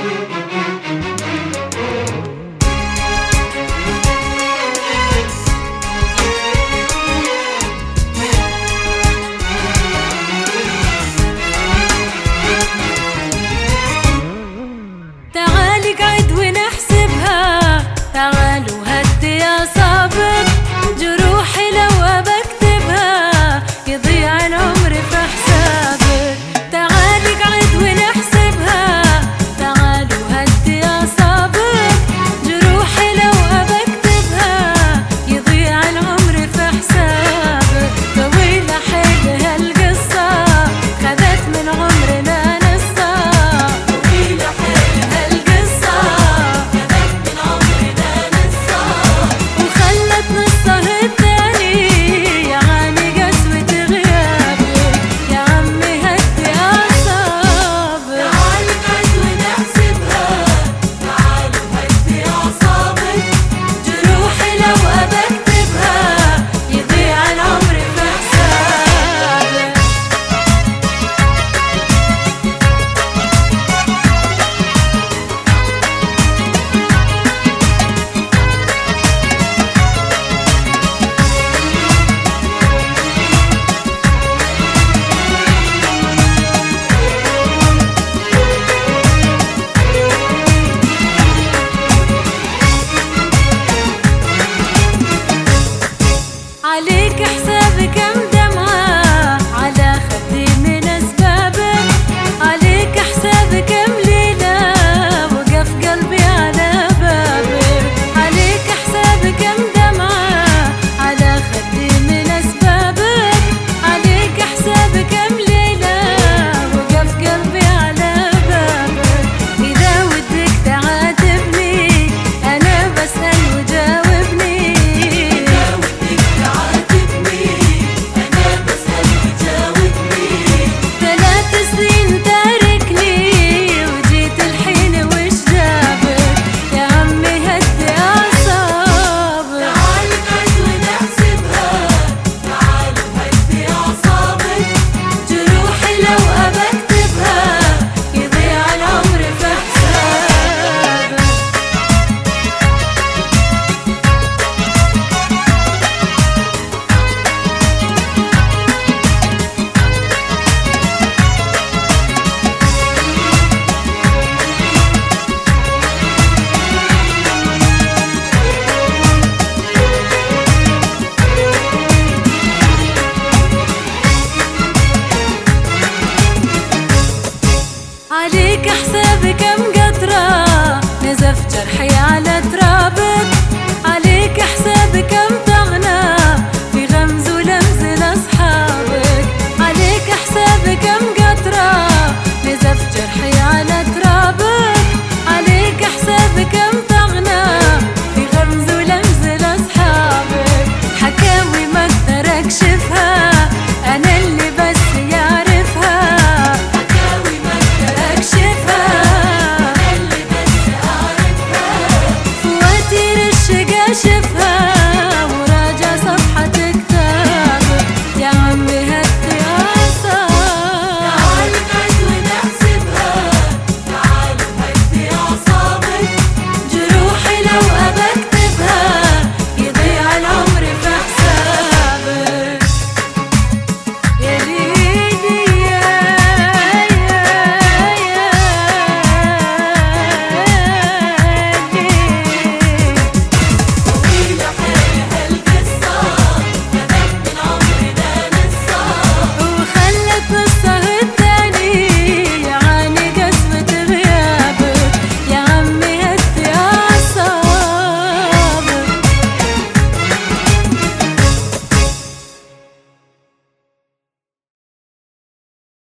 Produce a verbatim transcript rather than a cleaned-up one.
تعالي قعد ونحسبها، تعالوا هدي أعصابك، جروحي لو أبكتبها يضيع العمر في حسابك. تعالي قعد ونحسبها، تعالوا هدي أعصابك، جروحي لو أبكتبها يضيع العمر في حسابك. طويلة حيل هالقصة خذت من عمرنا عليك حسابي كم دمعة على خدي من أسبابك، عليك حسابي كم ليلة وقف قلبي على بابك، عليك حسابي كم دمعة على خدي من أسبابك، عليك حسابي كم ليلة وقف قلبي على بابك. إذا ودك تعاتبني أنا بسأل وجاوبني، عليك حسابي كم قطرة نزف جرحي على ترابك،